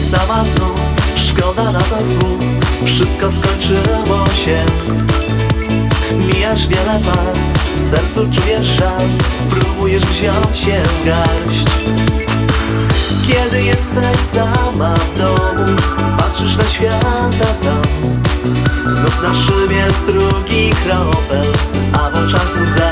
sama znów, szkoda na to słów. Wszystko skończyło się. Mijasz wiele par, w sercu czujesz żal, próbujesz wziąć się w garść. Kiedy jesteś sama w domu, patrzysz na świata tam, znów na szybie strugi kropel, a w oczach łza.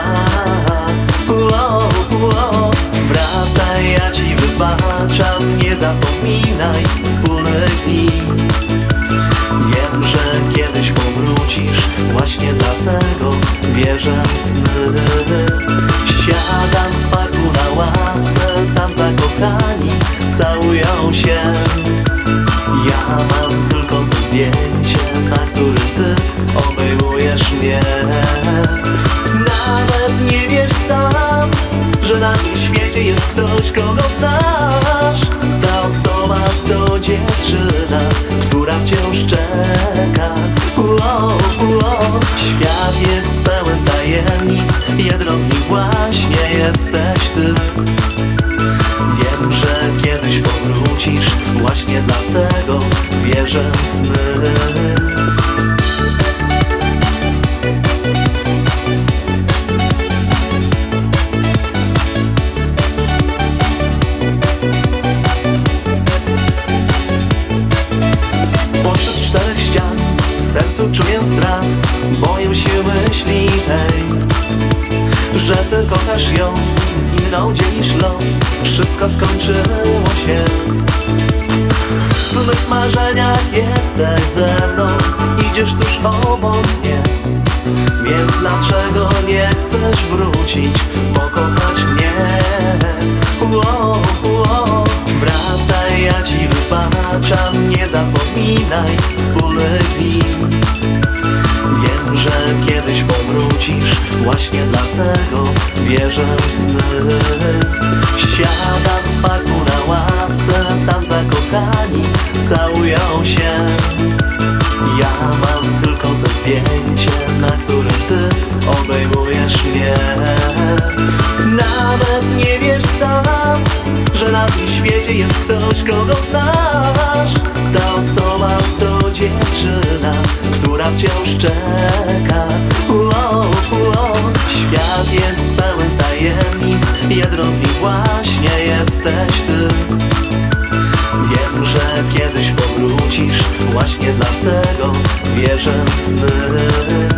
Wracaj, ja ci wybaczam, nie zapominaj wspólnych dni. Wiem, że kiedyś powrócisz, właśnie dlatego wierzę w sny. Siadam w parku na ławce, tam zakochani całują się. Ja mam tylko to zdjęcie, na którym ty obejmujesz mnie. Nawet nie wiesz sam, że na tym świecie jest ktoś, kogo znasz. Ta osoba to dziewczyna, która wciąż czeka. Świat jest pełen tajemnic, jedną z nich właśnie jesteś ty. Wiem, że kiedyś powrócisz, właśnie dlatego wierzę w sny. W sercu czuję strach, boję się myśli tej, że ty kochasz ją, z inną dzielisz los. Wszystko skończyło się. W mych marzeniach jesteś ze mną, idziesz tuż obok mnie. Więc dlaczego nie chcesz wrócić, pokochać mnie? Wracaj, ja ci wybaczam, nie zapominaj wspólnych dni. Wiem, że kiedyś powrócisz, właśnie dlatego wierzę w sny. Siadam w parku na ławce, tam zakochani całują się. Ja mam tylko to zdjęcie, na którym ty obejmujesz mnie. Nawet nie wiesz sam, że na tym świecie jest ktoś, kogo znasz. Ta osoba to dziewczyna, która wciąż czeka. Świat jest pełen tajemnic, jedną z nich właśnie jesteś ty. Wiem, że kiedyś powrócisz, właśnie dlatego wierzę w sny.